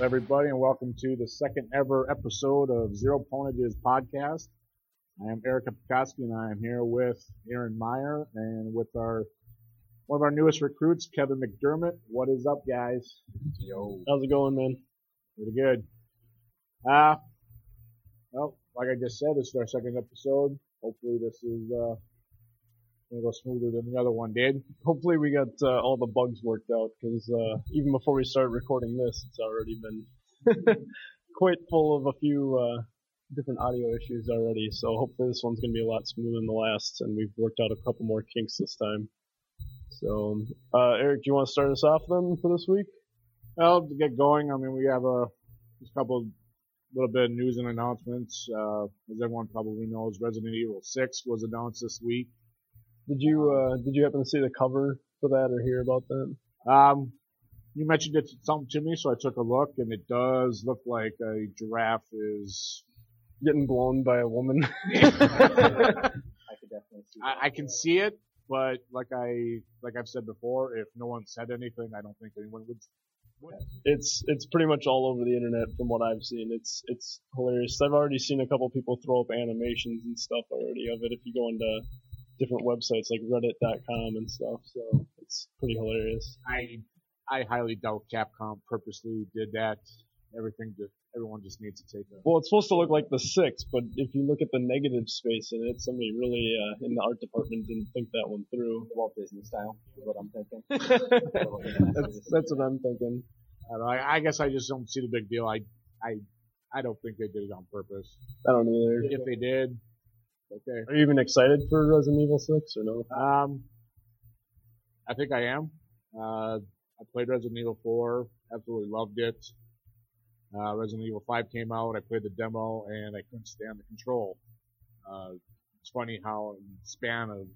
everybody, and welcome to the second ever episode of Zero Ponages podcast. I am Eric Apikoski, and I am here with Aaron Meyer and with one of our newest recruits, Kevin McDermott. What is up, guys? Yo. How's it going, man? Pretty good. Well, like I just said, this is our second episode. Hopefully this is going to go smoother than the other one did. Hopefully we got all the bugs worked out, because even before we start recording this, it's already been quite full of a few different audio issues already. So hopefully this one's going to be a lot smoother than the last, and we've worked out a couple more kinks this time. So, Eric, do you want to start us off then for this week? Well, to get going, I mean, we have just a couple little bit of news and announcements. As everyone probably knows, Resident Evil 6 was announced this week. Did you happen to see the cover for that or hear about that? You mentioned it something to me, so I took a look, and it does look like a giraffe is getting blown by a woman. I could definitely see that. I can see it, but like I've said before, if no one said anything, I don't think anyone would. It's pretty much all over the internet from what I've seen. It's hilarious. I've already seen a couple people throw up animations and stuff already of it if you go into different websites like reddit.com and stuff, so it's pretty hilarious. I highly doubt Capcom purposely did that. Everyone just needs to take it. Well, it's supposed to look like the 6, but if you look at the negative space in it, somebody really in the art department didn't think that one through. Walt Disney style is what I'm thinking. That's what I'm thinking. I don't know, I guess I just don't see the big deal. I don't think they did it on purpose. I don't either. If they did, okay. Are you even excited for Resident Evil 6 or no? I think I am. I played Resident Evil 4, absolutely loved it. Resident Evil 5 came out, I played the demo, and I couldn't stand the control. It's funny how in the span of,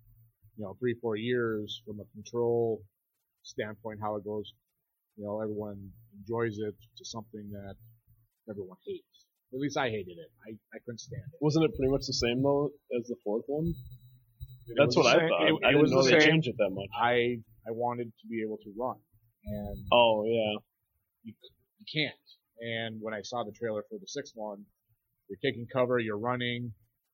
3-4 years from a control standpoint, how it goes, everyone enjoys it to something that everyone hates. At least I hated it. I couldn't stand it. Wasn't it pretty much the same though as the fourth one? That's what I thought. I didn't know they changed it that much. I wanted to be able to run, and oh yeah, you can't. And when I saw the trailer for the sixth one, you're taking cover, you're running.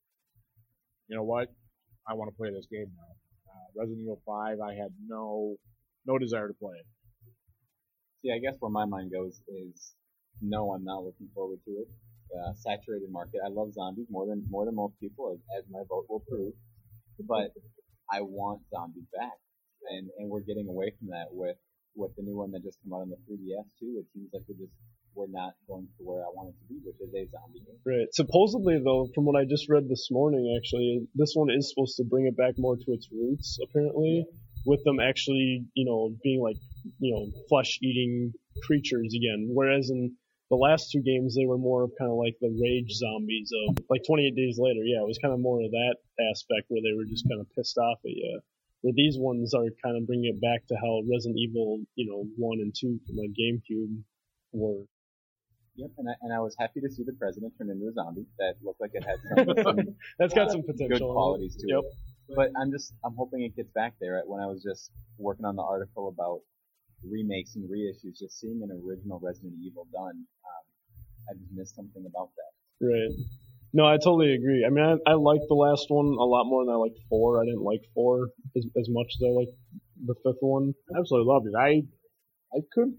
You know what? I want to play this game now. Resident Evil 5, I had no desire to play it. See, I guess where my mind goes is, no, I'm not looking forward to it. Saturated market. I love zombies more than most people, as my vote will prove. But I want zombies back, and we're getting away from that with the new one that just came out on the 3DS too. It seems like we're not going to where I want it to be, which is a zombie game. Right. Supposedly, though, from what I just read this morning, actually, this one is supposed to bring it back more to its roots, apparently, with them actually, being like, flesh-eating creatures again. Whereas in the last two games, they were more of kind of like the rage zombies of, like 28 Days Later. Yeah, it was kind of more of that aspect where they were just kind of pissed off at you. Where these ones are kind of bringing it back to how Resident Evil, 1 and 2 from the GameCube were. Yep, and I was happy to see the president turn into a zombie. That looked like it had some that's got some potential, good qualities to it. Yep. But I'm hoping it gets back there. When I was just working on the article about remakes and reissues, just seeing an original Resident Evil done, I just missed something about that. Right. No, I totally agree. I mean, I liked the last one a lot more than I liked 4. I didn't like 4 as much as I liked the 5th one. I absolutely loved it. I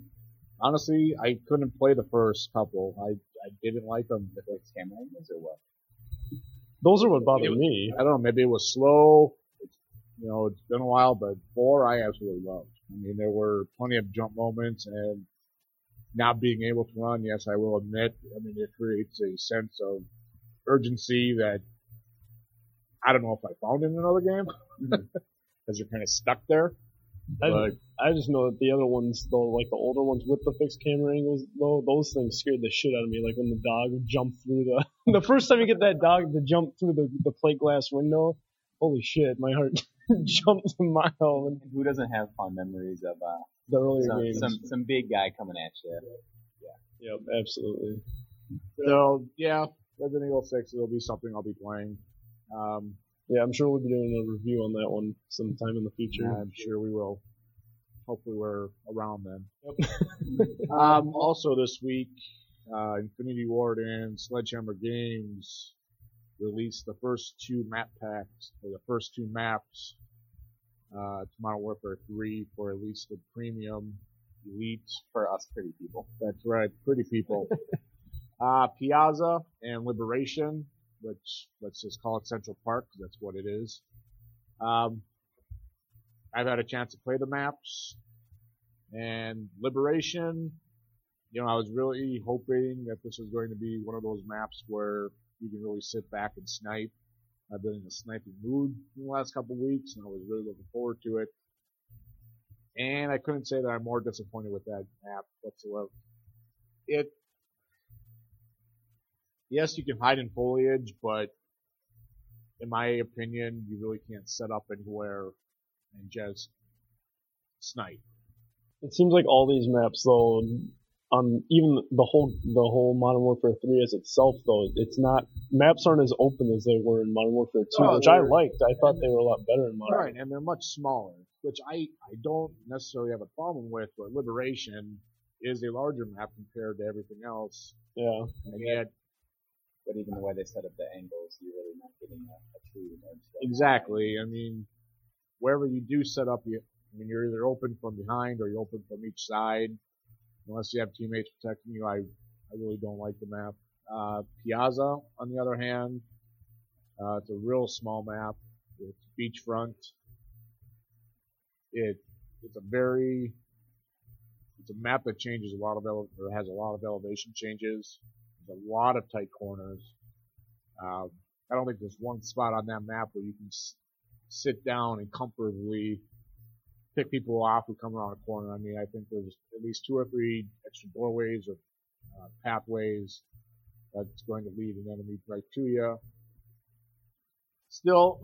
couldn't play the first couple. I didn't like them. The fixed camera angles or what? Those are what bothered me. I don't know, maybe it was slow. It's been a while, but 4 I absolutely loved. I mean, there were plenty of jump moments, and not being able to run, yes, I will admit, it creates a sense of urgency that I don't know if I found in another game, because you're kind of stuck there. I just know that the other ones, though, like the older ones with the fixed camera angles, though, those things scared the shit out of me. Like when the dog would jump through the first time you get that dog to jump through the plate glass window, holy shit, my heart jumped a mile. And who doesn't have fond memories of the earlier games? Some big guy coming at you. Yeah. Yep, absolutely. So yeah, Resident Evil 6 will be something I'll be playing. Yeah, I'm sure we'll be doing a review on that one sometime in the future. I'm sure we will. hopefully we're around then. Yep. Also this week, Infinity Ward and Sledgehammer Games released the first 2 map packs, or the first 2 maps, to Modern Warfare 3 for at least the premium elite. For us pretty people. That's right, pretty people. Piazza and Liberation, which let's just call it Central Park, because that's what it is. I've had a chance to play the maps, and Liberation, I was really hoping that this was going to be one of those maps where you can really sit back and snipe. I've been in a sniping mood in the last couple of weeks, and I was really looking forward to it. And I couldn't say that I'm more disappointed with that map whatsoever. Yes, you can hide in foliage, but in my opinion, you really can't set up anywhere and just snipe. It seems like all these maps, though, even the whole Modern Warfare 3 as itself, though, maps aren't as open as they were in Modern Warfare 2, which I liked. I thought they were a lot better in Modern. Right, and they're much smaller, which I don't necessarily have a problem with, but Liberation is a larger map compared to everything else. Yeah. And yet, but even the way they set up the angles, you're really not getting a true large scale. Exactly. I mean, wherever you do set up, you're either open from behind or you're open from each side. Unless you have teammates protecting you, I really don't like the map. Piazza, on the other hand, it's a real small map. It's beachfront. It's a map that changes has a lot of elevation changes. There's a lot of tight corners. I don't think there's one spot on that map where you can sit down and comfortably pick people off who come around a corner. I mean, I think there's at least 2 or 3 extra doorways or pathways that's going to lead an enemy right to you. Still,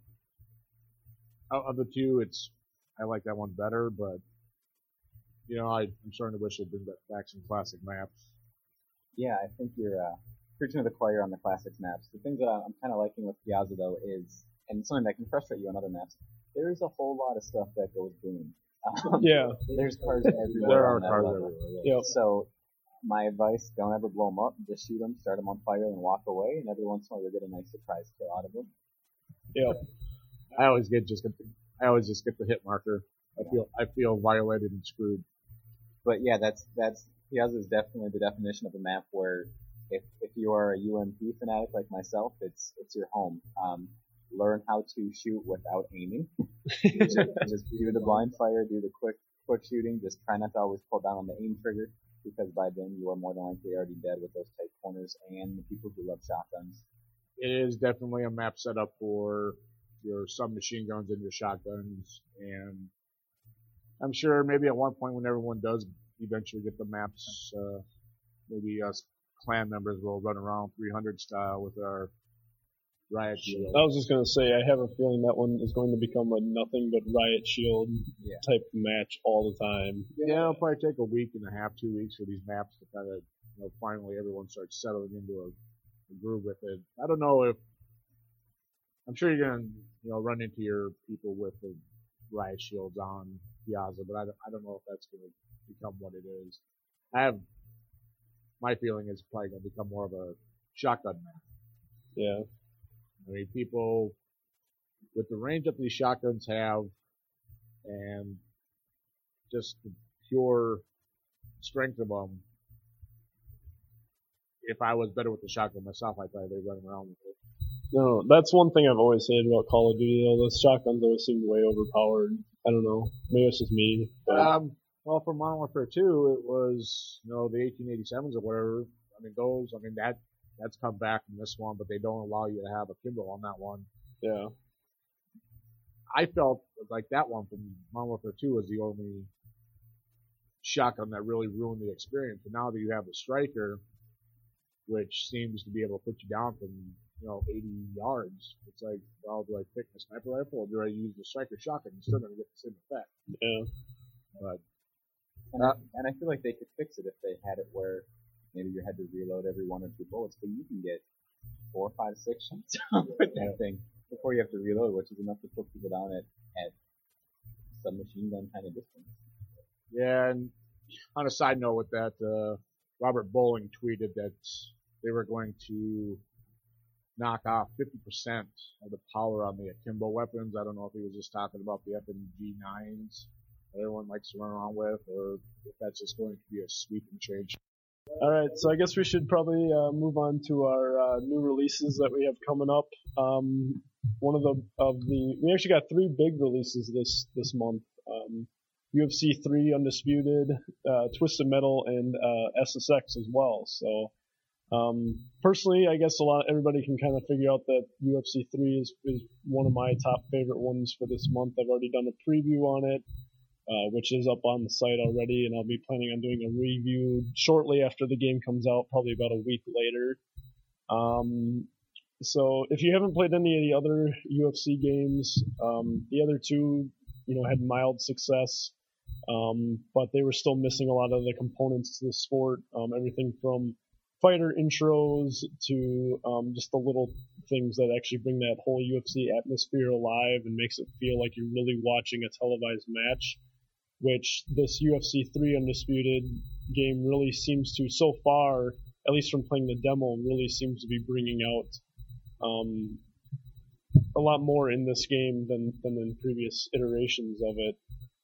of the 2, I like that one better, but I'm starting to wish they'd bring back some classic maps. Yeah, I think you're preaching to the choir on the classics maps. The things that I'm kind of liking with Piazza, though, is, and something that can frustrate you on other maps, there's a whole lot of stuff that goes boom. Yeah. There's cars everywhere. There are cars everywhere. Yep. So, my advice, don't ever blow them up. Just shoot them, start them on fire, and walk away. And every once in a while, you'll get a nice surprise kill out of them. Yep. I always just get the hit marker. I feel violated and screwed. But yeah, that's Piazza is definitely the definition of a map where if you are a UMP fanatic like myself, it's your home. Learn how to shoot without aiming. just do the blind fire, do the quick shooting. Just try not to always pull down on the aim trigger, because by then you are more than likely already dead with those tight corners and the people who love shotguns. It is definitely a map set up for your submachine guns and your shotguns, and I'm sure maybe at one point when everyone does eventually get the maps, maybe us clan members will run around 300 style with our riot shield. I was just going to say, I have a feeling that one is going to become a nothing but riot shield type match all the time. Yeah, it'll probably take a week and a half, 2 weeks for these maps to kind of, finally everyone starts settling into a groove with it. I don't know if, I'm sure you're going to, run into your people with the riot shields on Piazza, but I don't know if that's going to become what it is. My feeling is probably going to become more of a shotgun map. Yeah. I mean, people, with the range that these shotguns have, and just the pure strength of them, if I was better with the shotgun myself, I'd probably run around with it. No, that's one thing I've always said about Call of Duty, though. Those shotguns always seem way overpowered. I don't know. Maybe it's just me. But. Well, for Modern Warfare 2, it was, the 1887s or whatever. That's come back in this one, but they don't allow you to have a Kimbo on that one. Yeah. I felt like that one from Modern Warfare 2 was the only shotgun that really ruined the experience. But now that you have the Striker, which seems to be able to put you down from, 80 yards, it's like, well, do I pick the sniper rifle or do I use the Striker shotgun? You're still going to get the same effect. Yeah. But, and I feel like they could fix it if they had it where maybe you had to reload every 1 or 2 bullets, but you can get 4, 5, 6 shots with that thing before you have to reload, which is enough to put people down at submachine gun kind of distance. Yeah, and on a side note with that, Robert Bowling tweeted that they were going to knock off 50% of the power on the akimbo weapons. I don't know if he was just talking about the FNG9s that everyone likes to run around with, or if that's just going to be a sweeping change. All right, so I guess we should probably move on to our new releases that we have coming up. One of the we actually got 3 big releases this month. UFC 3 Undisputed, Twisted Metal, and SSX as well. So personally, I guess everybody can kind of figure out that UFC 3 is one of my top favorite ones for this month. I've already done a preview on it, which is up on the site already, and I'll be planning on doing a review shortly after the game comes out, probably about a week later. So if you haven't played any of the other UFC games, the other 2, had mild success, but they were still missing a lot of the components to the sport, everything from fighter intros to just the little things that actually bring that whole UFC atmosphere alive and makes it feel like you're really watching a televised match, which this UFC 3 Undisputed game really seems to, so far, at least from playing the demo, really seems to be bringing out a lot more in this game than in previous iterations of it.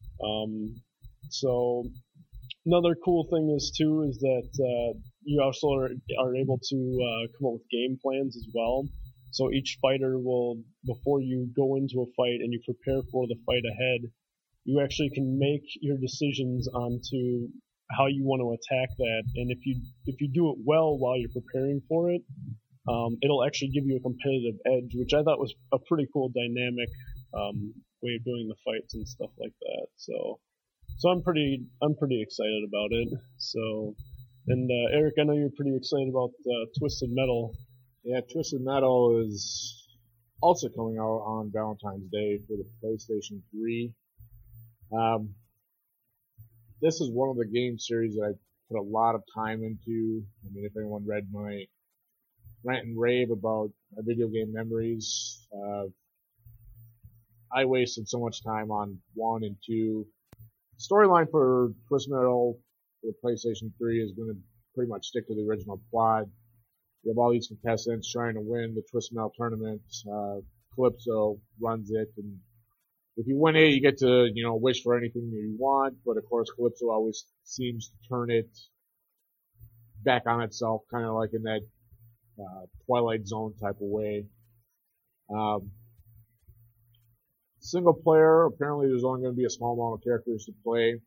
So another cool thing is that you also are able to come up with game plans as well. So each fighter will, before you go into a fight and you prepare for the fight ahead, you actually can make your decisions onto how you want to attack that. And if you do it well while you're preparing for it, it'll actually give you a competitive edge, which I thought was a pretty cool dynamic way of doing the fights and stuff like that. So I'm pretty excited about it. So, and Eric, I know you're pretty excited about Twisted Metal. Yeah, Twisted Metal is also coming out on Valentine's Day for the PlayStation 3. This is one of the game series that I put a lot of time into. I mean, if anyone read my rant and rave about my video game memories, I wasted so much time on 1 and 2. Storyline for Twisted Metal for the PlayStation 3 is going to pretty much stick to the original plot. You have all these contestants trying to win the Twisted Metal tournament. Calypso runs it, and if you win it, you get to, wish for anything you want, but of course Calypso always seems to turn it back on itself, kind of like in that Twilight Zone type of way. Single player, apparently there's only going to be a small amount of characters to play.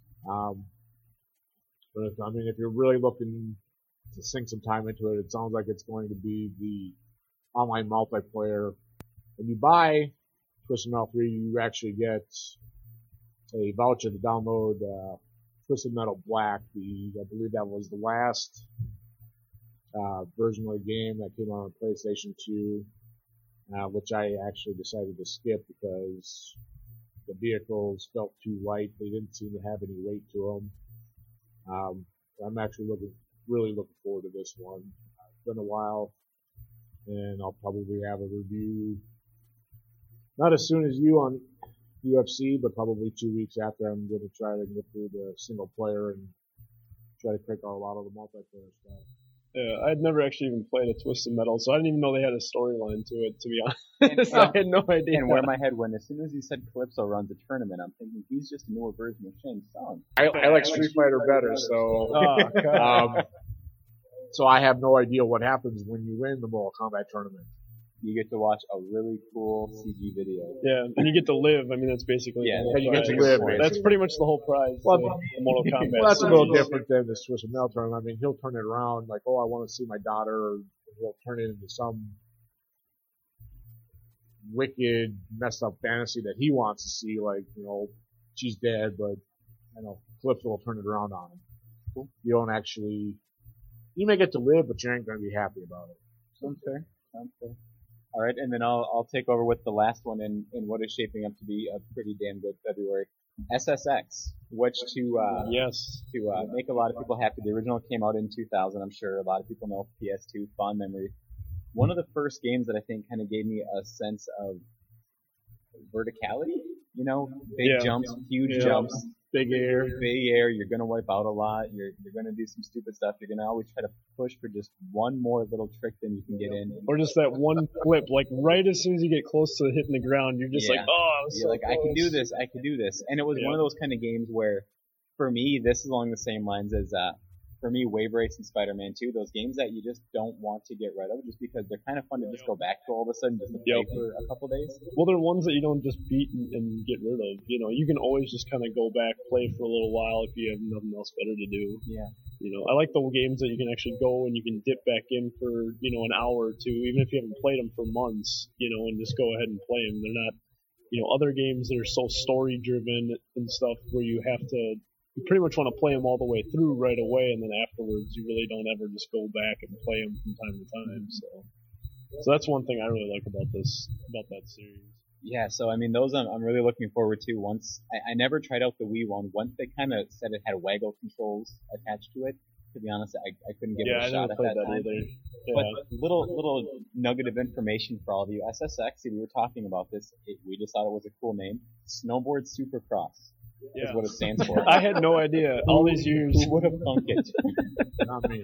But if you're really looking to sink some time into it, it sounds like it's going to be the online multiplayer. When you buy Twisted Metal 3, you actually get a voucher to download Twisted Metal Black. I believe that was the last version of the game that came out on PlayStation 2, which I actually decided to skip because the vehicles felt too light. They didn't seem to have any weight to them. I'm actually really looking forward to this one. It's been a while, and I'll probably have a review not as soon as you on UFC, but probably 2 weeks after. I'm going to try to get through the single player and try to crack out a lot of the multiplayer stuff. Yeah, I'd never actually even played a Twisted Metal, so I didn't even know they had a storyline to it, to be honest. I had no idea. And where my head went, as soon as you said Calypso runs a tournament, I'm thinking he's just a newer version of Shane Stone. I like Street Fighter better, so so I have no idea what happens when you win the Mortal Kombat tournament. You get to watch a really cool CG video. Yeah, and you get to live. I mean, that's basically the whole and you prize. get to live. That's pretty much the whole prize. Well, the Mortal Kombat. Well, that's a little series. different than this Twisted Metal tournament. I mean, he'll turn it around like, oh, I want to see my daughter, or he'll turn it into some wicked, messed up fantasy that he wants to see, like, she's dead, but, Calypso will turn it around on him. Cool. You don't actually, you may get to live, but you ain't going to be happy about it. Sounds fair. All right, and then I'll take over with the last one in what is shaping up to be a pretty damn good February. SSX, which to make a lot of people happy. The original came out in 2000. I'm sure a lot of people know PS2, fond memory. One of the first games that I think kind of gave me a sense of verticality. You know, big jumps, huge jumps, big air. You're gonna wipe out a lot. You're gonna do some stupid stuff. You're gonna always try to push for just one more little trick than you can get in. Or just that one flip, like right as soon as you get close to hitting the ground, you're just like, oh, you're like, I can do this. And it was one of those kind of games where, for me, this is along the same lines as for me, Wave Race and Spider-Man 2, those games that you just don't want to get rid of just because they're kind of fun to just go back to all of a sudden just to play for a couple days. Well, they're ones that you don't just beat and get rid of. You know, you can always just kind of go back, play for a little while if you have nothing else better to do. Yeah. You know, I like the games that you can actually go and you can dip back in for, you know, an hour or two, even if you haven't played them for months, you know, and just go ahead and play them. They're not, you know, other games that are so story driven and stuff where you have to, you pretty much want to play them all the way through right away, and then afterwards you really don't ever just go back and play them from time to time. So that's one thing I really like about that series. Yeah, so I mean, those I'm really looking forward to. Once I never tried out the Wii one. Once they kind of said it had waggle controls attached to it. To be honest, I couldn't give it a shot at that time. Either. Yeah. But little nugget of information for all of you. SSX, we were talking about this. We just thought it was a cool name. Snowboard Supercross. Is what it stands for. I had no idea all these years. Who would have thunk it? Not me.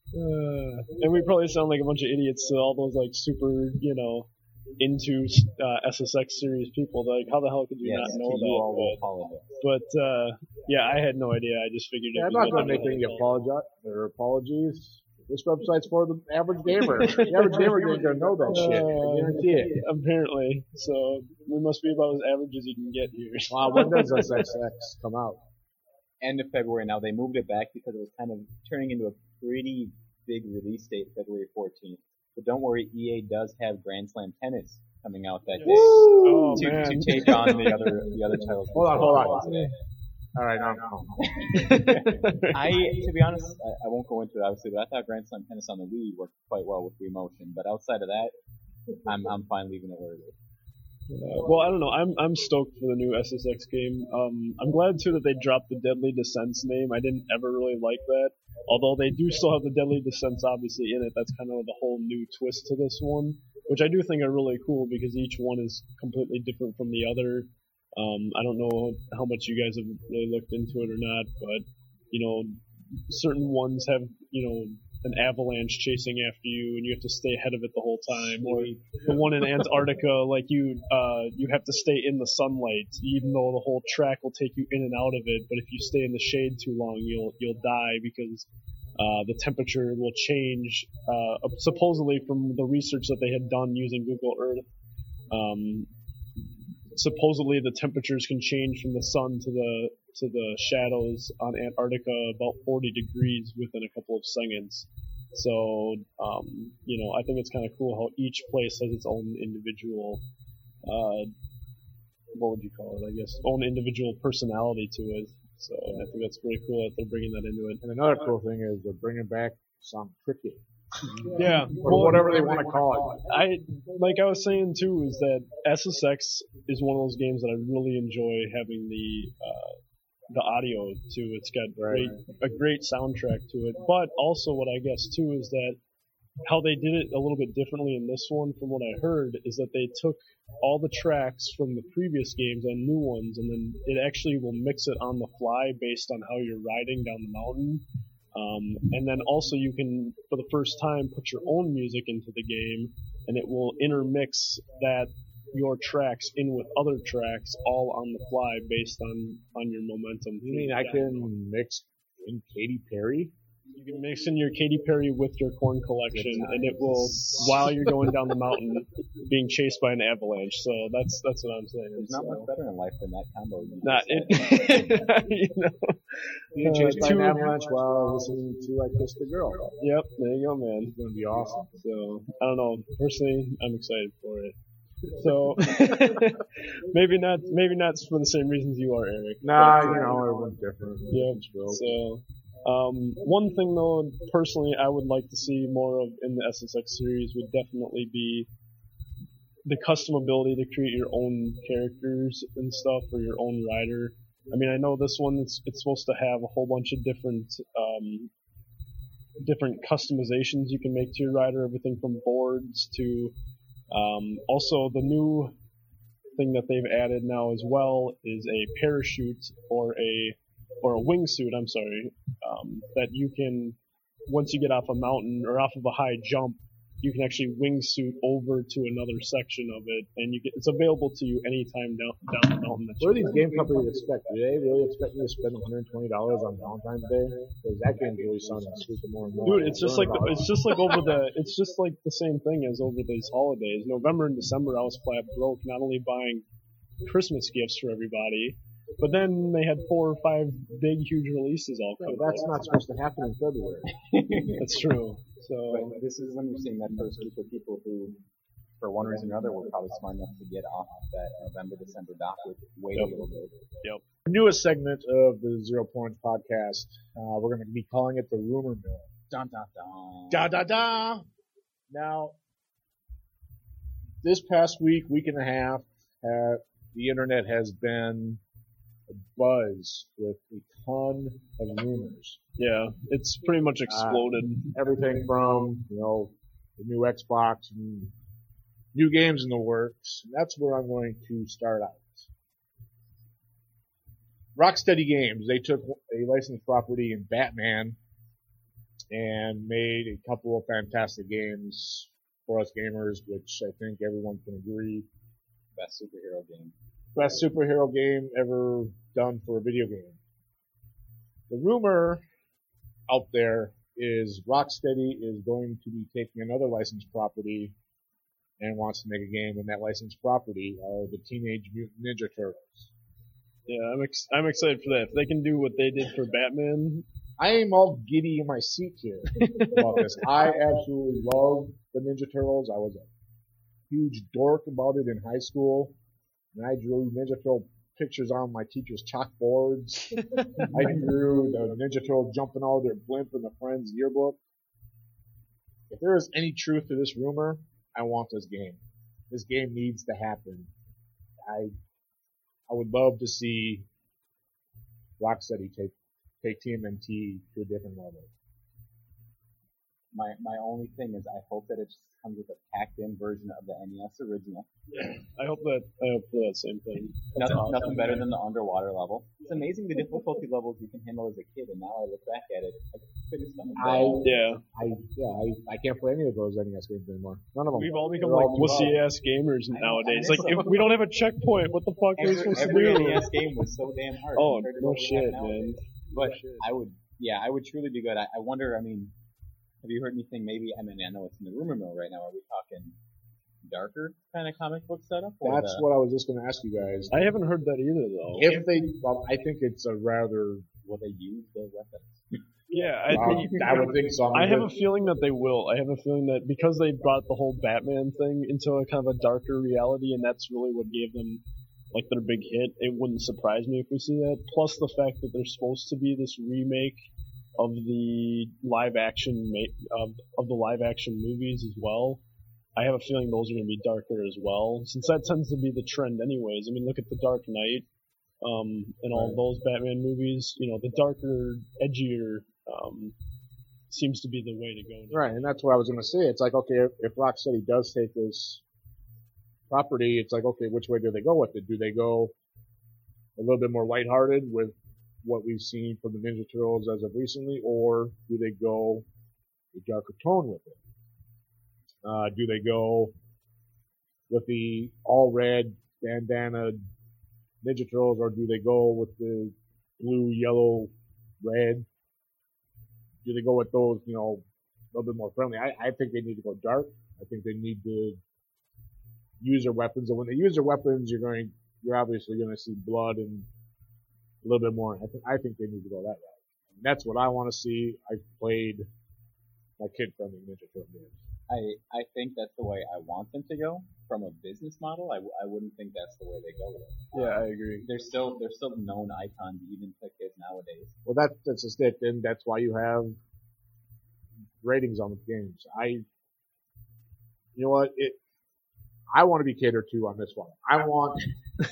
And we probably sound like a bunch of idiots to all those like super, you know, into SSX series people. Like, how the hell could you not know that? But yeah, I had no idea. I just figured. I'm not going to make any apologies. This website's for the average gamer. The average gamer isn't going to know that shit. I guarantee it. Apparently. So we must be about as average as you can get here. Wow, when does SSX come out? End of February. Now they moved it back because it was kind of turning into a pretty big release date, February 14th. But don't worry, EA does have Grand Slam Tennis coming out that day to take on the other titles. Hold on. All right, I'm to be honest, I won't go into it obviously, but I thought Grand Slam Tennis on the Wii worked quite well with Wii Motion. But outside of that, I'm fine leaving it where it is. Well, I don't know. I'm stoked for the new SSX game. I'm glad too that they dropped the Deadly Descents name. I didn't ever really like that. Although they do still have the Deadly Descents obviously in it. That's kind of the whole new twist to this one, which I do think are really cool because each one is completely different from the other. I don't know how much you guys have really looked into it or not, but you know, certain ones have, you know, an avalanche chasing after you and you have to stay ahead of it the whole time. Or the one in Antarctica, like you have to stay in the sunlight even though the whole track will take you in and out of it, but if you stay in the shade too long you'll die because the temperature will change supposedly from the research that they had done using Google Earth. Supposedly the temperatures can change from the sun to the shadows on Antarctica about 40 degrees within a couple of seconds. So, you know, I think it's kind of cool how each place has its own individual, what would you call it, I guess, own individual personality to it. So I think that's pretty cool that they're bringing that into it. And another cool thing is they're bringing back some cricket. Yeah, or whatever they want to call it. Like I was saying too, is that SSX is one of those games that I really enjoy having the audio to. It's got a great soundtrack to it, but also what I guess too is that how they did it a little bit differently in this one, from what I heard, is that they took all the tracks from the previous games and new ones, and then it actually will mix it on the fly based on how you're riding down the mountain. And then also you can, for the first time, put your own music into the game, and it will intermix your tracks in with other tracks all on the fly based on your momentum. You mean I can mix in Katy Perry? You can mix in your Katy Perry with your Korn collection, and it will, while you're going down the mountain, being chased by an avalanche. So that's what I'm saying. There's not much better in life than that combo. You know, being chased by an avalanche while listening to I Kissed a Girl. Yep, there you go, man. It's gonna be awesome. So I don't know. Personally, I'm excited for it. So maybe not for the same reasons you are, Eric. Nah, you know, everyone's different. Yeah. So. One thing though, personally, I would like to see more of in the SSX series would definitely be the custom ability to create your own characters and stuff, or your own rider. I mean, I know this one it's supposed to have a whole bunch of different customizations you can make to your rider, everything from boards to also the thing that they've added now as well is a parachute or a wingsuit. I'm sorry, that you can, once you get off a mountain or off of a high jump, you can actually wingsuit over to another section of it, and it's available to you anytime down the mountain. What do these game companies expect? Do they really expect me to spend $120 on Valentine's Day? Because that game's really starting to sweep more and more. Dude, it's just like the same thing as over these holidays. November and December, I was flat broke, not only buying Christmas gifts for everybody, but then they had 4 or 5 big, huge releases all come. That's not supposed to happen in February. That's true. So but this is when you're seeing that first group of people who, for one reason or another, were probably smart enough to get off that November, December dock with wait a little bit. Yep. Our newest segment of the 0 Points podcast, we're going to be calling it the Rumor Mill. Dun dun dun. Da da da! Now, this past week and a half, the internet has been buzz with a ton of rumors. yeah, it's pretty much exploded. Everything from, the new Xbox and new games in the works. That's where I'm going to start out. Rocksteady Games, they took a licensed property in Batman and made a couple of fantastic games for us gamers, which I think everyone can agree. Best superhero game. Best superhero game ever done for a video game. The rumor out there is Rocksteady is going to be taking another licensed property and wants to make a game, and that licensed property are the Teenage Mutant Ninja Turtles. Yeah, I'm excited for that. If they can do what they did for Batman, I am all giddy in my seat here about this. I absolutely love the Ninja Turtles. I was a huge dork about it in high school. And I drew Ninja Turtle pictures on my teacher's chalkboards. I drew the Ninja Turtle jumping out of their blimp in the Friends yearbook. If there is any truth to this rumor, I want this game. This game needs to happen. I would love to see Rocksteady take TMNT to a different level. My only thing is I hope that it just comes with a packed-in version of the NES original. I hope for that same thing. Nothing better than the underwater level. It's amazing the difficulty levels you can handle as a kid, and now I look back at it, I couldn't stomach it. I can't play any of those NES games anymore. None of them. We've all become like wussy-ass gamers nowadays. Like, if we don't have a checkpoint, what the fuck are we supposed to do? Every NES game was so damn hard. Oh, no shit, man. But I would truly be good. I wonder, have you heard anything maybe, I know it's in the rumor mill right now, are we talking darker kind of comic book setup? That's what I was just going to ask you guys. I haven't heard that either, though. I think it's a rather, will they use their weapons? Yeah, I would think so. I have a feeling that they will. I have a feeling that because they brought the whole Batman thing into a kind of a darker reality, and that's really what gave them like their big hit, it wouldn't surprise me if we see that. Plus the fact that there's supposed to be this remake of the live action of the live action movies as well. I have a feeling those are going to be darker as well, since that tends to be the trend anyways. I mean, look at The Dark Knight, and all those Batman movies. The darker, edgier, seems to be the way to go now. Right, and that's what I was going to say. It's like, okay, if Rocksteady does take this property, it's like, okay, which way do they go with it? Do they go a little bit more lighthearted with what we've seen from the Ninja Turtles as of recently, or do they go a darker tone with it? Do they go with the all red bandana Ninja Turtles, or do they go with the blue, yellow, red? Do they go with those, a little bit more friendly? I think they need to go dark. I think they need to use their weapons, and when they use their weapons, you're obviously going to see blood and a little bit more. I think they need to go that route. And that's what I want to see. I played my kid-friendly Ninja Turtle games. I think that's the way I want them to go. From a business model, I wouldn't think that's the way they go with it. Yeah, I agree. They're still known icons even to kids nowadays. Well, that's just it, and that's why you have ratings on the games. You know what? I want to be catered to on this one. I want.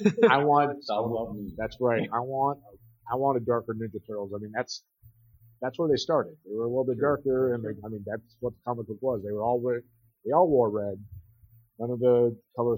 That's right. I want a darker Ninja Turtles. I mean, that's where they started. They were a little bit darker, and that's what the comic book was. They all wore red. None of the color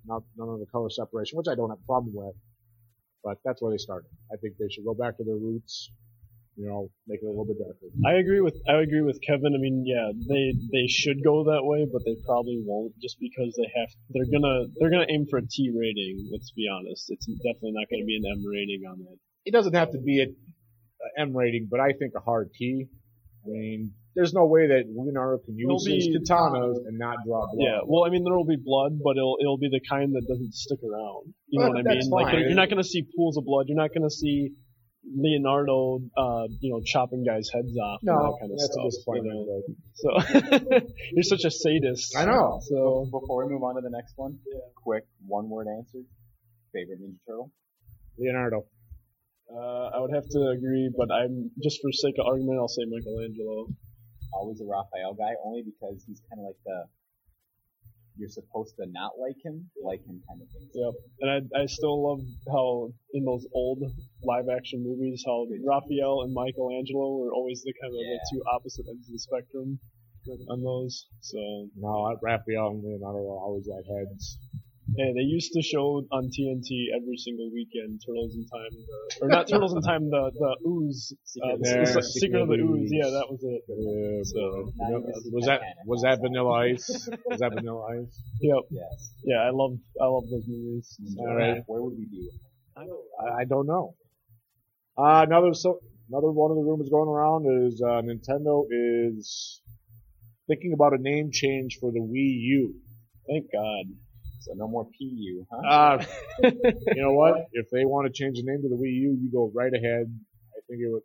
none of the color separation, which I don't have a problem with. But that's where they started. I think they should go back to their roots. Make it a little bit darker. I agree with Kevin. I mean, yeah, they should go that way, but they probably won't, just because they're gonna aim for a T rating. Let's be honest, it's definitely not gonna be an M rating on it. It doesn't have to be an M rating, but I think a hard T. I mean, there's no way that Leonardo can use his katanas and not draw blood. Yeah, well, I mean, there will be blood, but it'll be the kind that doesn't stick around. You know what I mean? That's Like, fine. you're not gonna see pools of blood. You're not gonna see Leonardo, chopping guys' heads off. No, and that kind of that's stuff, a disappointment. So you're such a sadist. I know. So Before we move on to the next one, quick one-word answer. Favorite Ninja Turtle? Leonardo. I would have to agree, but I'm just for sake of argument, I'll say Michelangelo. Always a Raphael guy, only because he's kind of like you're supposed to not like him kind of thing. Yep, and I still love how in those old live action movies, how Raphael and Michelangelo were always the kind of the two opposite ends of the spectrum on those. So No, Raphael and Leonardo are always at heads. hey, they used to show on TNT every single weekend Turtles in Time, or not Turtles in Time, the Ooze, Secret of the Ooze. Yeah, that was it. So Was that Vanilla Ice? Was that Vanilla Ice? yep, Yes. yeah, I love those movies. All right. Where would we be? I don't know. Another one of the rumors going around is Nintendo is thinking about a name change for the Wii U. Thank God. So no more PU, huh? You know what? If they want to change the name to the Wii U, you go right ahead. I think it would.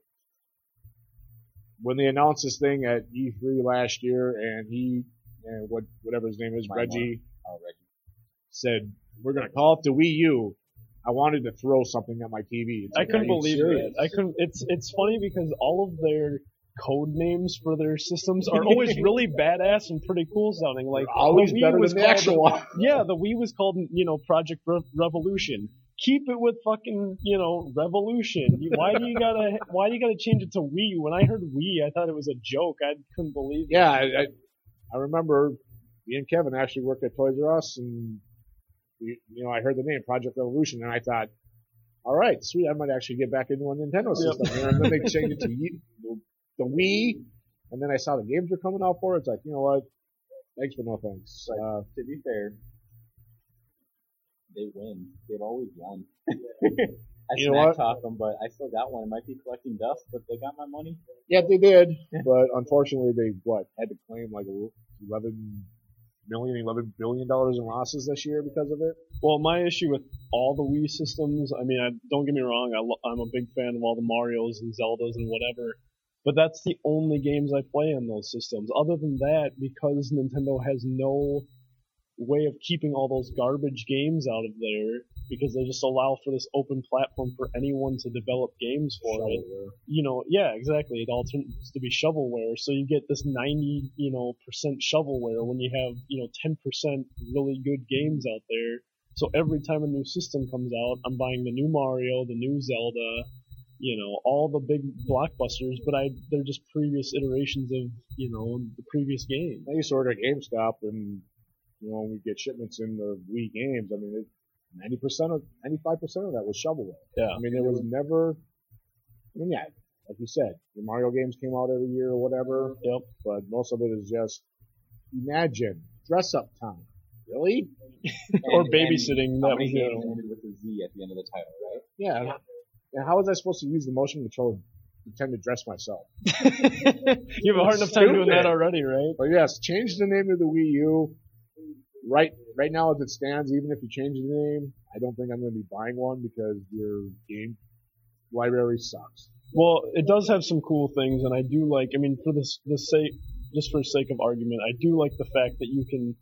When they announced this thing at E3 last year, and whatever his name is, Reggie, said we're gonna call it the Wii U. I wanted to throw something at my TV. I couldn't believe it. I couldn't. It's funny because all of their code names for their systems are always really badass and pretty cool sounding. Like They're always the Wii better was than the actual one. Yeah, the Wii was called Project Revolution. Keep it with fucking Revolution. Why do you gotta change it to Wii? When I heard Wii, I thought it was a joke. I couldn't believe it. Yeah, I remember me and Kevin actually worked at Toys R Us, and I heard the name Project Revolution, and I thought, all right, sweet, I might actually get back into a Nintendo system here. And then they changed it to the Wii, and then I saw the games were coming out for it. It's like, you know what? Thanks, but no thanks. To be fair, they win. They've always won. I You know what? talk them, but I still got one. It might be collecting dust, but they got my money. Yeah, they did, but unfortunately, they had to claim like $11 billion in losses this year because of it. Well, my issue with all the Wii systems, I mean, don't get me wrong, I'm a big fan of all the Marios and Zeldas and whatever, but that's the only games I play on those systems. Other than that, because Nintendo has no way of keeping all those garbage games out of there, because they just allow for this open platform for anyone to develop games for it. Yeah, exactly. It all turns to be shovelware, so you get this 90% shovelware when you have 10% really good games out there. So every time a new system comes out, I'm buying the new Mario, the new Zelda, all the big blockbusters, but they're just previous iterations of the previous game. I used to order at GameStop, and when we get shipments in the Wii games, I mean, 95% of that was shovelware. Yeah. I mean, there was never. Yeah, like you said, the Mario games came out every year or whatever. Yep. But most of it is just imagine dress up time. Really? Or babysitting. How That many was games ended with a Z at the end of the title, right? Yeah. And how was I supposed to use the motion control to pretend to dress myself? You have a hard enough time doing that already, right? But yes, change the name of the Wii U. Right now as it stands, even if you change the name, I don't think I'm going to be buying one because your game library sucks. Well, it does have some cool things, and I do like. I mean, for the sake, just for sake of argument, I do like the fact that you can,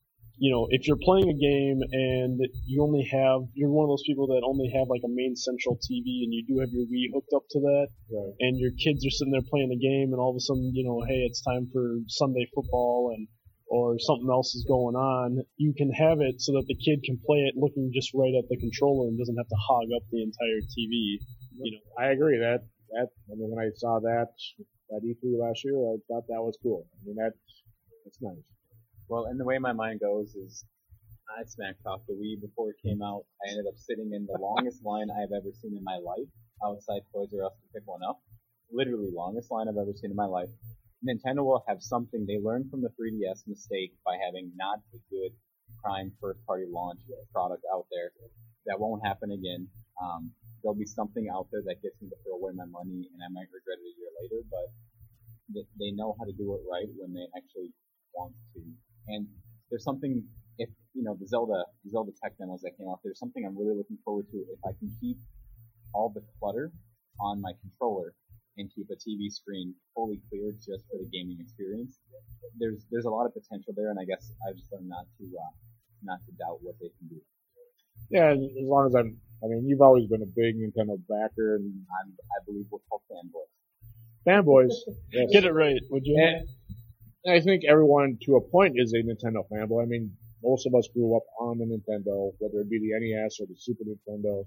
if you're playing a game and you're one of those people that only have like a main central TV, and you do have your Wii hooked up to that, right, and your kids are sitting there playing the game, and all of a sudden, hey, it's time for Sunday football or something else is going on, you can have it so that the kid can play it looking just right at the controller and doesn't have to hog up the entire TV. I agree that I mean, when I saw that at E3 last year, I thought that was cool. I mean, that's nice. Well, and the way my mind goes is I smacked off the Wii before it came out. I ended up sitting in the longest line I've ever seen in my life outside Toys R Us to pick one up. Literally longest line I've ever seen in my life. Nintendo will have something they learned from the 3DS mistake by having not a good prime first-party launch product out there. That won't happen again. There'll be something out there that gets me to throw away my money, and I might regret it a year later, but they know how to do it right when they actually want to. And there's something, if, the Zelda tech demos that came out, there's something I'm really looking forward to if I can keep all the clutter on my controller and keep a TV screen fully clear just for the gaming experience. There's a lot of potential there, and I guess I've just learned not to doubt what they can do. Yeah, as long as you've always been a big Nintendo backer, and I believe we're called fanboys. Fanboys. Yes. Get it right, would you? And I think everyone to a point is a Nintendo fanboy. I mean, most of us grew up on the Nintendo, whether it be the NES or the Super Nintendo.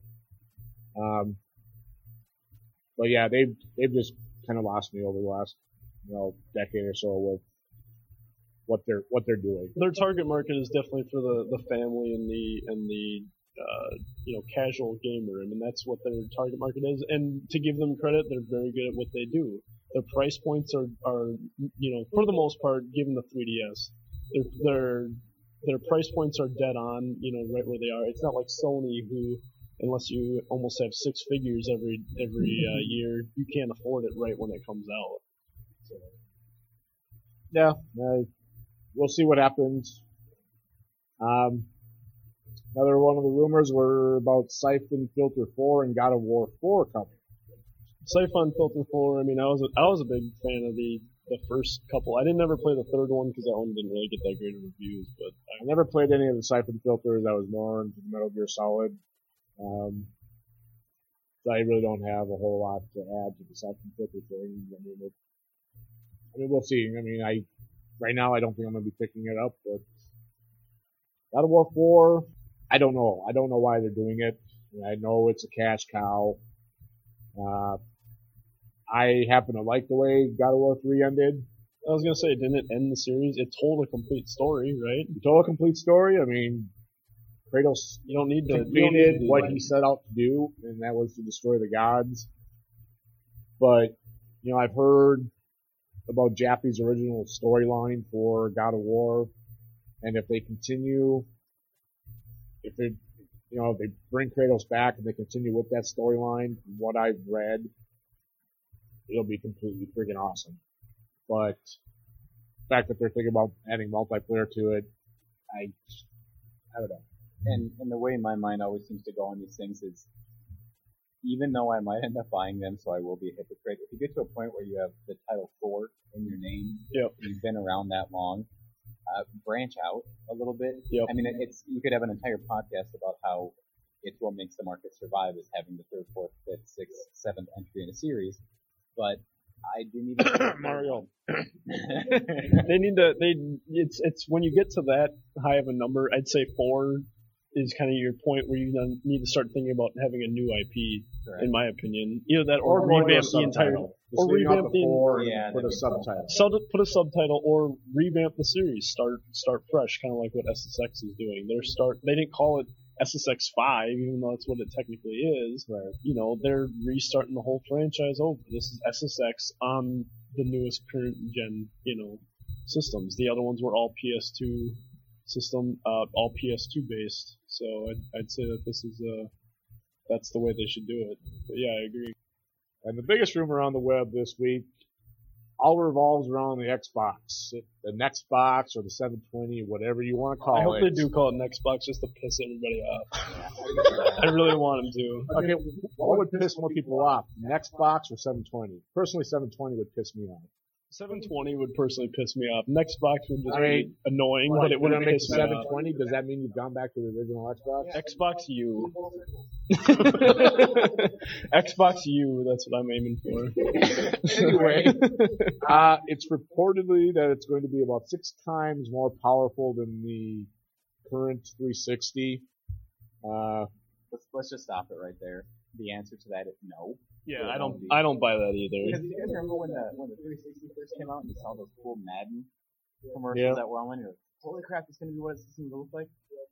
But yeah, they've just kind of lost me over the last, decade or so with what they're doing. Their target market is definitely for the family and the casual gamer. I mean, that's what their target market is. And to give them credit, they're very good at what they do. Their price points are for the most part, given the 3DS, their price points are dead on, right where they are. It's not like Sony, who, unless you almost have six figures every year, you can't afford it right when it comes out. So. Yeah, we'll see what happens. Another one of the rumors were about Siphon Filter 4 and God of War 4 coming. Siphon Filter 4, I mean, I was a big fan of the first couple. I didn't ever play the third one because that one didn't really get that great of reviews. But I never played any of the Siphon Filters. I was more into Metal Gear Solid. So I really don't have a whole lot to add to the Siphon Filter thing. I mean, we'll see. I mean, right now I don't think I'm going to be picking it up, but God of War 4, I don't know. I don't know why they're doing it. I know it's a cash cow. I happen to like the way God of War 3 ended. I was going to say, didn't it end the series? It told a complete story, right? It told a complete story. I mean, Kratos completed what he set out to do, and that was to destroy the gods. But, I've heard about Jappy's original storyline for God of War, and if they continue, if they bring Kratos back and they continue with that storyline, from what I've read, it'll be completely freaking awesome. But the fact that they're thinking about adding multiplayer to it, I don't know. And the way my mind always seems to go on these things is, even though I might end up buying them, so I will be a hypocrite, if you get to a point where you have the title 4 in your name, yep, you've been around that long, branch out a little bit. Yep. I mean, you could have an entire podcast about how it's what makes the market survive is having the 3rd, 4th, 5th, 6th, 7th entry in a series. But I do need to Mario. It's when you get to that high of a number, I'd say 4 is kind of your point where you need to start thinking about having a new IP, correct, in my opinion. Either that or revamp the entire, or revamp the 4 and put a subtitle. Put a subtitle or revamp the series. Start fresh, kind of like what SSX is doing. They didn't call it SSX 5, even though that's what it technically is. Right. They're restarting the whole franchise over. This is SSX on the newest current gen, systems. The other ones were all PS2 system, all PS2 based. So I'd say that this is that's the way they should do it. But yeah, I agree. And the biggest rumor on the web this week all revolves around the Xbox, the Nextbox or the 720, whatever you want to call it. I hope they do call it Nextbox just to piss everybody off. I really want them to. Okay, what would piss more people off, Nextbox or 720? Personally, 720 would piss me off. 720 would personally piss me off. Xbox would just be annoying, but it wouldn't piss me off. 720, does that mean you've gone back to the original Xbox? Xbox U. Xbox U, that's what I'm aiming for. Anyway, it's reportedly that it's going to be about 6 times more powerful than the current 360. Let's just stop it right there. The answer to that is no. Yeah, I don't buy that either. Because you guys remember when the 360 first came out and you saw those cool Madden commercials that were on, and you're like, holy crap, it's going to be what it's going to look like?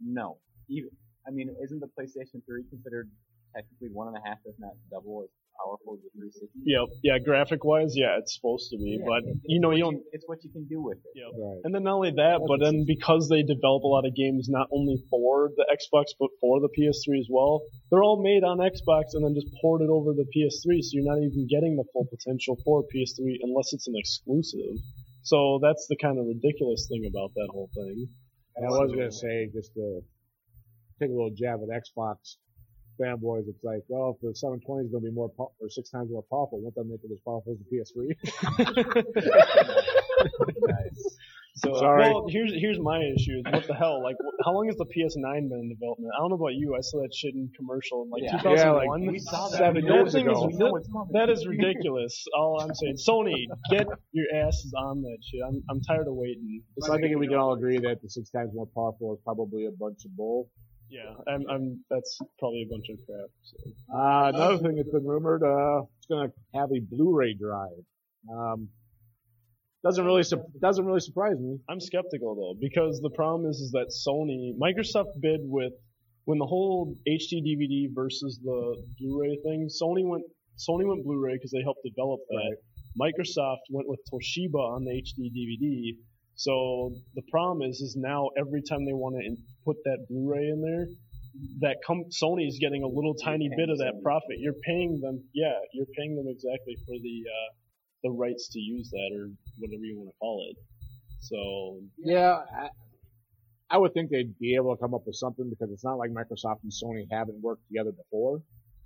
No. Isn't the PlayStation 3 considered technically 1.5, if not double, as powerful as the 360? Yep. Yeah, graphic-wise, yeah, it's supposed to be, but you don't. It's what you can do with it. Yep. Right. And then not only that, but then because they develop a lot of games not only for the Xbox but for the PS3 as well, they're all made on Xbox and then just ported over the PS3, so you're not even getting the full potential for PS3 unless it's an exclusive. So that's the kind of ridiculous thing about that whole thing. And I was going to say, just to take a little jab at Xbox fanboys, it's like, well, if the 720 is going to be or 6 times more powerful, won't that make it as powerful as the PS3? Nice. So, Sorry. well, here's my issue. What the hell? Like, how long has the PS9 been in development? I don't know about you. I saw that shit in commercial in like 2001. we saw that. 7 years thing ago. that is ridiculous. All I'm saying, Sony, get your asses on that shit. I'm tired of waiting. So I think we can all agree that the 6 times more powerful is probably a bunch of bull. Yeah, that's probably a bunch of crap. So. Another thing that's been rumored, it's going to have a Blu-ray drive. Doesn't really surprise me. I'm skeptical though, because the problem is that Microsoft bid with when the whole HD DVD versus the Blu-ray thing. Sony went Blu-ray because they helped develop that. Right. Microsoft went with Toshiba on the HD DVD. So the problem is now every time they want to put that Blu-ray in there, Sony is getting a little tiny bit of that profit. You're paying them exactly for the rights to use that or whatever you want to call it. So yeah, I would think they'd be able to come up with something because it's not like Microsoft and Sony haven't worked together before.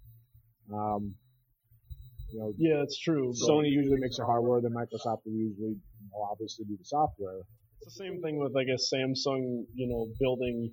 Yeah, it's true. Sony usually makes the hardware, then Microsoft will usually, obviously do the software. It's the same thing with, I guess, Samsung, building,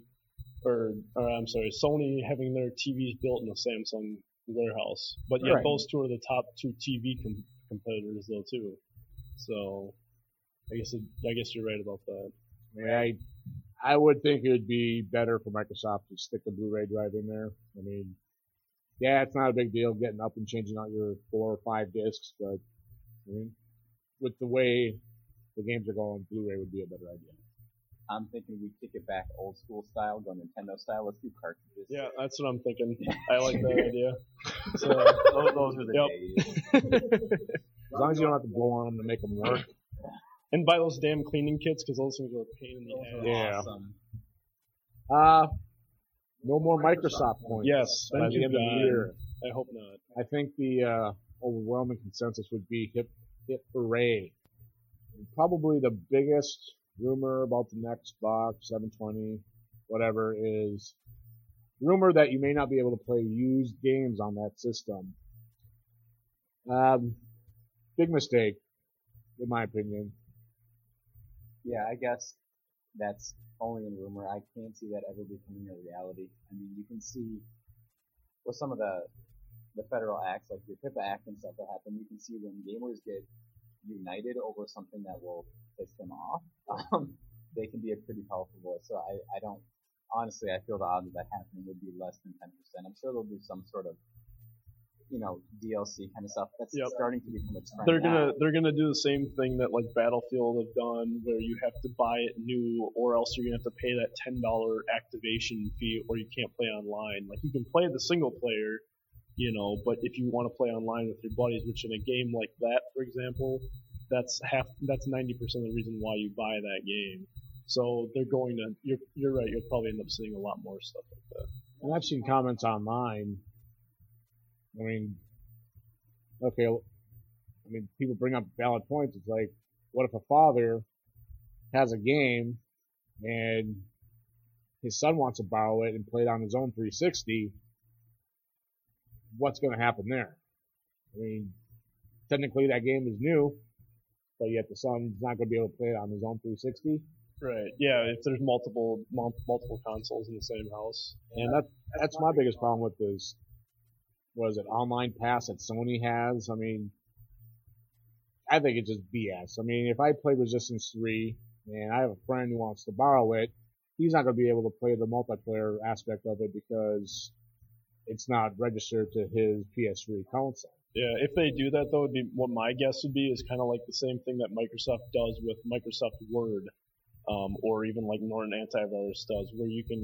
Sony having their TVs built in a Samsung warehouse. But yet those two are the top two TV competitors, though, too. So, I guess you're right about that. Yeah, I would think it would be better for Microsoft to stick the Blu-ray drive in there. I mean, yeah, it's not a big deal getting up and changing out your 4 or 5 discs, but I mean, with the way the games are going, Blu-ray would be a better idea. I'm thinking we kick it back old school style, go Nintendo style. Let's do cartridges. Yeah, that's what I'm thinking. I like that idea. So those are the days. As long as you don't have to blow on them to make them work. And buy those damn cleaning kits because those things are a pain in the ass. Yeah. Awesome. No more Microsoft points. Yes, by thank the you, end of the God. year. I hope not. I think the overwhelming consensus would be hip hooray. Probably the biggest rumor about the next box, 720, whatever, is rumor that you may not be able to play used games on that system. Big mistake, in my opinion. Yeah, I guess that's only in rumor. I can't see that ever becoming a reality. I mean, you can see with some of the federal acts, like your PIPA Act and stuff that happen, you can see when gamers get united over something that will piss them off, they can be a pretty powerful voice. So I don't, honestly, I feel the odds of that happening would be less than 10%. I'm sure they'll do some sort of, DLC kind of stuff. That's starting to become a trend. They're gonna do the same thing that like Battlefield have done, where you have to buy it new, or else you're gonna have to pay that $10 activation fee, or you can't play online. Like you can play the single player, but if you want to play online with your buddies, which in a game like that, for example, that's 90% of the reason why you buy that game. So they're going to. You're right. You'll probably end up seeing a lot more stuff like that. And I've seen comments online. I mean, people bring up valid points. It's like, what if a father has a game and his son wants to borrow it and play it on his own 360? What's going to happen there? I mean, technically that game is new, but yet the son's not going to be able to play it on his own 360. Right. Yeah. If there's multiple consoles in the same house, and that's my biggest problem with this. Was it online pass that Sony has? I mean, I think it's just BS. I mean, if I play Resistance 3 and I have a friend who wants to borrow it, he's not going to be able to play the multiplayer aspect of it because it's not registered to his PS3 console. Yeah, if they do that though, what my guess would be is kind of like the same thing that Microsoft does with Microsoft Word, or even like Norton Antivirus does, where you can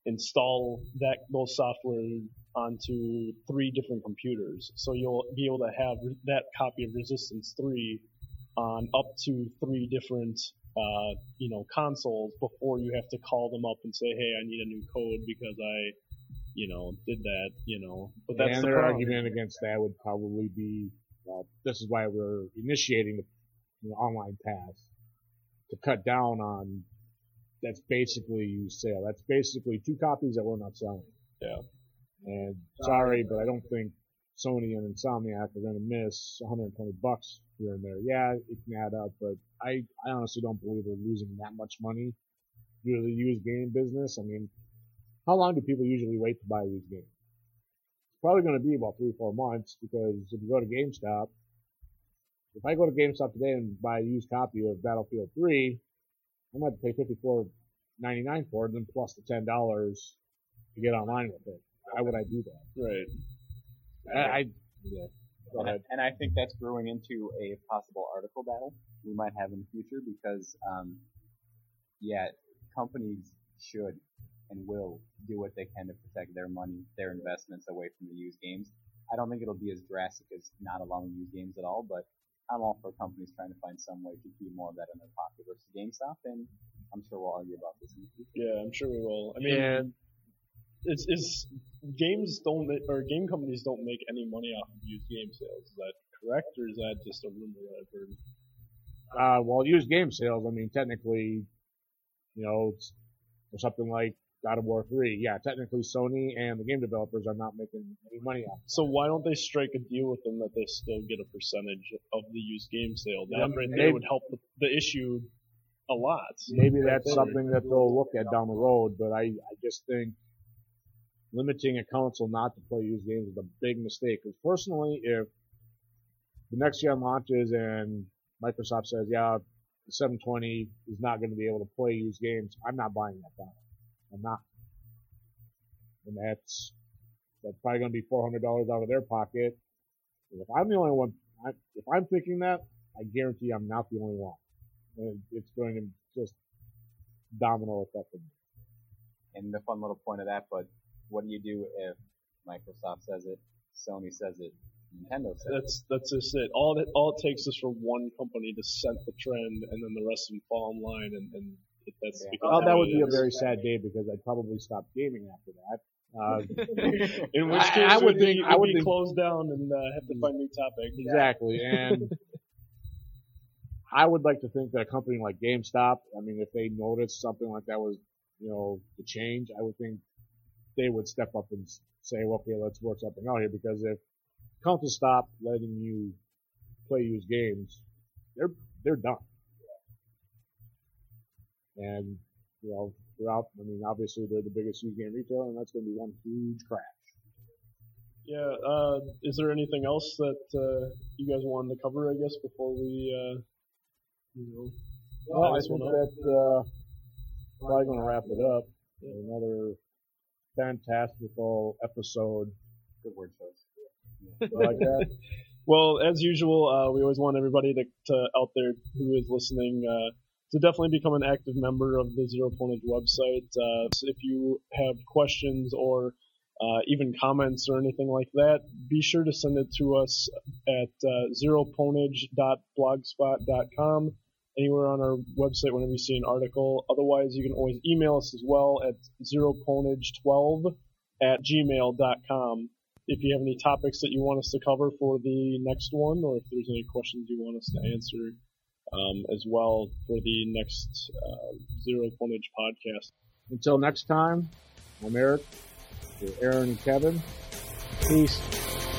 install those software onto 3 different computers. So you'll be able to have that copy of Resistance 3 on up to 3 different consoles before you have to call them up and say, hey, I need a new code because I did that, But that's and the their problem. argument against that would probably be, this is why we're initiating the online pass to cut down on. That's basically used sale. That's basically 2 copies that we're not selling. Yeah. And sorry, but I don't think Sony and Insomniac are going to miss $120 here and there. Yeah, it can add up, but I honestly don't believe they're losing that much money due to the used game business. I mean, how long do people usually wait to buy these games? It's probably going to be about 3 or 4 months, because if you go to GameStop, if I go to GameStop today and buy a used copy of Battlefield 3, I'm going to have to pay $54.99 for it, and then plus the $10 to get online with it. Why would I do that? Right. Go ahead. And I think that's brewing into a possible article battle we might have in the future, because, companies should and will do what they can to protect their money, their investments away from the used games. I don't think it'll be as drastic as not allowing used games at all, but I'm all for companies trying to find some way to keep more of that in their pocket versus GameStop, and I'm sure we'll argue about this in the future. Yeah, I'm sure we will. I mean, it's games don't, or game companies don't make any money off of used game sales. Is that correct, or is that just a rumor that I've heard? Well, used game sales, I mean, technically, it's something like God of War 3. Yeah, technically Sony and the game developers are not making any money off. So why don't they strike a deal with them that they still get a percentage of the used game sale? That right there would help the issue a lot. Maybe that's something that they'll look at down the road, but I just think limiting a console not to play used games is a big mistake. Because personally, if the next gen launches and Microsoft says, yeah, the 720 is not going to be able to play used games, I'm not buying that product. I'm not. And that's probably going to be $400 out of their pocket. And if I'm the only one, if I'm thinking that, I guarantee I'm not the only one. And it's going to just domino effect. And the fun little point of that, but what do you do if Microsoft says it, Sony says it, Nintendo says it? That's just it. All it takes is for one company to set the trend, and then the rest of them fall in line, and that's well, that would be a very sad day, because I'd probably stop gaming after that. In which case, I would think closed down and have to find new topics. Exactly, and I would like to think that a company like GameStop, I mean, if they noticed something like that was, the change, I would think they would step up and say, well, okay, let's work something out here, because if companies stop letting you play used games, they're done. And, throughout, I mean, obviously they're the biggest used game retailer, and that's going to be one huge crash. Yeah, is there anything else that you guys wanted to cover, I guess, before we, Well, I think that's probably going to wrap it up. Another fantastical episode. Good word choice. Like that. Well, as usual, we always want everybody to out there who is listening to definitely become an active member of the Zero Ponage website. So if you have questions or even comments or anything like that, be sure to send it to us at zeroponage.blogspot.com, anywhere on our website whenever you see an article. Otherwise, you can always email us as well at zeroponage12@gmail.com. If you have any topics that you want us to cover for the next one, or if there's any questions you want us to answer as well for the next Zero Ponage podcast. Until next time, I'm Eric, Aaron and Kevin. Peace.